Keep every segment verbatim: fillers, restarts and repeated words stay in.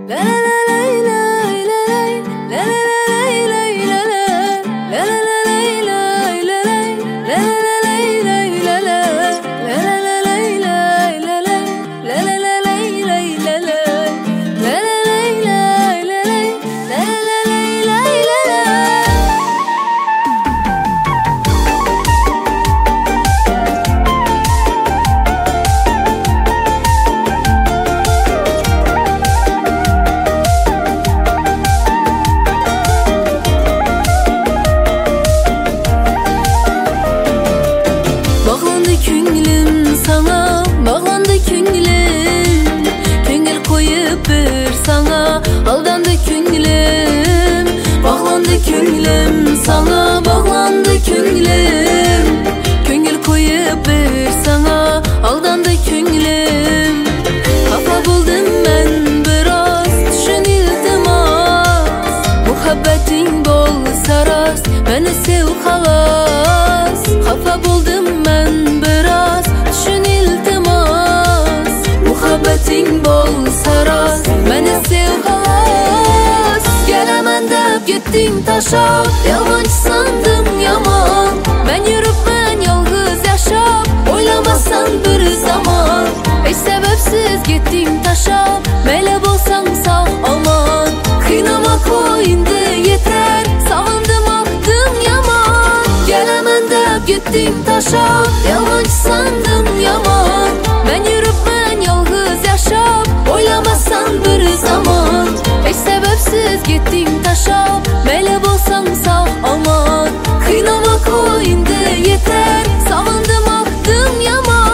Künglim sana bağlandı künglim, köngül koyup bir sana aldandı künglim. Bağlandı künglim sana bağlandı künglim, köngül koyup bir sana aldandı künglim. Kafa buldum ben biraz düşün iltimas, muhabbetin bolsa rast beni sev halas. Kafa buldum ben biraz düşün iltimas, muhabbetin bolsa rast beni sev halas. Gelemen dep gittin taşap, yalancı sandım yaman. Ben yürüp ben yalgız yaşap, oylamasan bir zaman. Hiç sebepsiz gittin taşap, meyle bolsan sağ aman. Kıynama koyundu yeter, sağındım aktım yaman. Gelemen dep gittin taşap, yalancı sandım yaman. Ben yürüp ben yalgız yaşap, oylamasan bir zaman. Hiç sebepsiz gittin taşap, meyle bolsan sağ aman. Kıynama koyundu yeter, sağındım aktım yaman.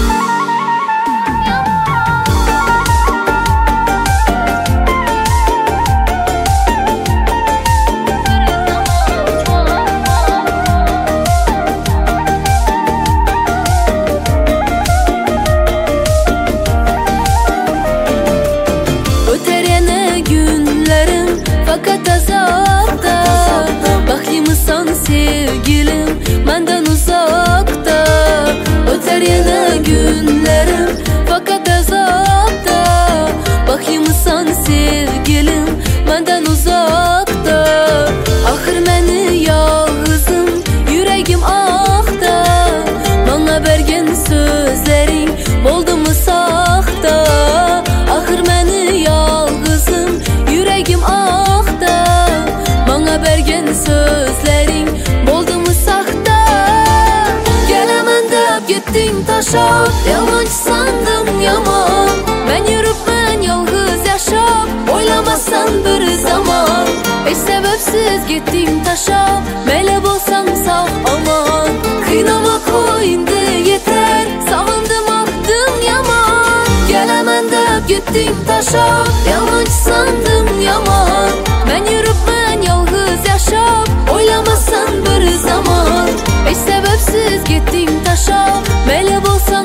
Fakat azapta, bakımsan sevgilim benden uzakta. Öter yana günlerim fakat azapta, bakımsan sevgilim benden uzakta. Ahır meni yalgızım, yüreğim ahta. Bana bergen sözlerin oldu mu sahta. Ahır meni yalgızım, yüreğim ahta. Bergen sözlerin oldu mu sahta. Gelemen dep gittin taşap, yalancı sandım yaman. Ben yürüp ben yalgız yaşap, oylamasan bir zaman. Hiç sebepsiz gittin taşap, meyle bolsan sağ aman. Kıynama koyundu yeter, sağındım aktım yaman. Gelemen dep gittin taşap, yalancı sandım yaman. Ben yürüp ben yalgız yaşap, oylamasan bir zaman. Hiç sebepsiz gittin taşap, meyle bolsan